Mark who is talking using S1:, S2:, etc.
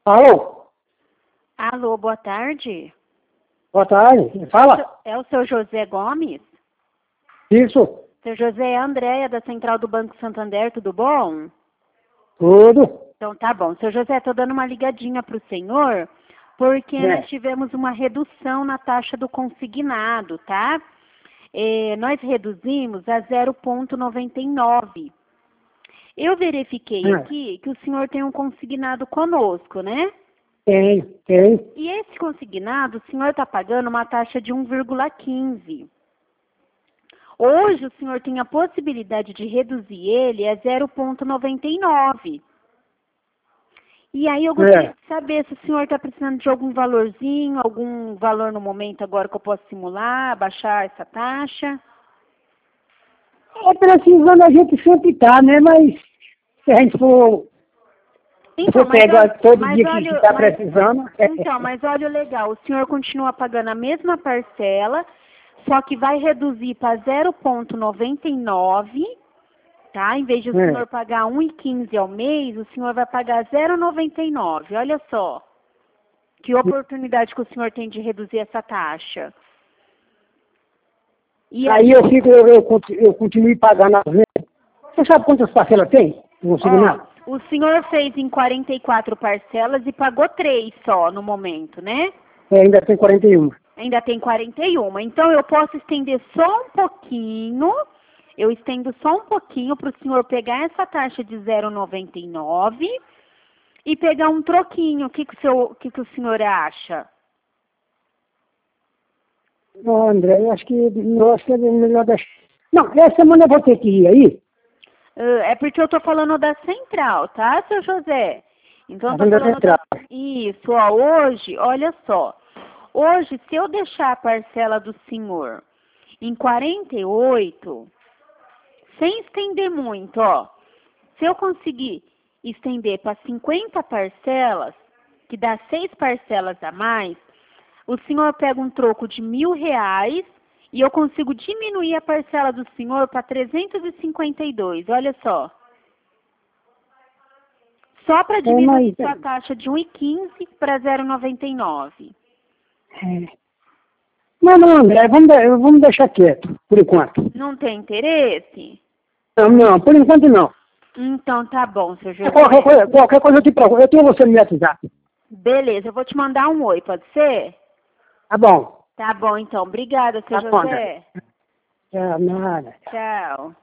S1: Alô?
S2: Alô, boa tarde.
S1: Boa tarde. Fala.
S2: É o seu José Gomes?
S1: Isso.
S2: Seu José é a Andréia, da Central do Banco Santander, tudo bom?
S1: Tudo.
S2: Então tá bom. Seu José, estou dando uma ligadinha para o senhor, porque nós tivemos uma redução na taxa do consignado, tá? Nós reduzimos a 0,99. Eu verifiquei aqui que o senhor tem um consignado conosco, né?
S1: Tem.
S2: E esse consignado, o senhor está pagando uma taxa de 1,15. Hoje o senhor tem a possibilidade de reduzir ele a 0,99. E aí eu gostaria de saber se o senhor está precisando de algum valorzinho, algum valor no momento agora que eu posso simular, baixar essa taxa.
S1: É precisando a gente sempre tá, né? Mas se a gente for pegar todo dia que está precisando...
S2: Então, mas olha o legal, o senhor continua pagando a mesma parcela, só que vai reduzir para 0,99, tá? Em vez de o senhor pagar 1,15 ao mês, o senhor vai pagar 0,99. Olha só, que oportunidade que o senhor tem de reduzir essa taxa.
S1: E aí eu continuo pagando as vezes. Você sabe quantas parcelas tem?
S2: O senhor fez em 44 parcelas e pagou 3 só no momento, né?
S1: Ainda tem 41.
S2: Ainda tem 41. Então eu posso estender só um pouquinho. Eu estendo só um pouquinho para o senhor pegar essa taxa de 0,99 e pegar um troquinho. O que o senhor acha?
S1: Não, André, eu acho que é melhor deixar. Não, essa semana eu vou ter que ir aí.
S2: É porque eu tô falando da central, tá, seu José? Então eu tô falando Isso, hoje, olha só. Hoje, se eu deixar a parcela do senhor em 48, sem estender muito, se eu conseguir estender para 50 parcelas, que dá 6 parcelas a mais, o senhor pega um troco de R$1.000 e eu consigo diminuir a parcela do senhor para 352, olha só. Só para diminuir a taxa de 1,15 para 0,99.
S1: Não, André, vamos deixar quieto, por enquanto.
S2: Não tem interesse?
S1: Não, por enquanto não.
S2: Então tá bom, seu José.
S1: Qualquer coisa eu te procuro. Eu tenho você no meu WhatsApp.
S2: Beleza, eu vou te mandar um oi, pode ser?
S1: Tá bom.
S2: Tá bom, então. Obrigada, seu José.
S1: Tchau, nada.
S2: Tchau.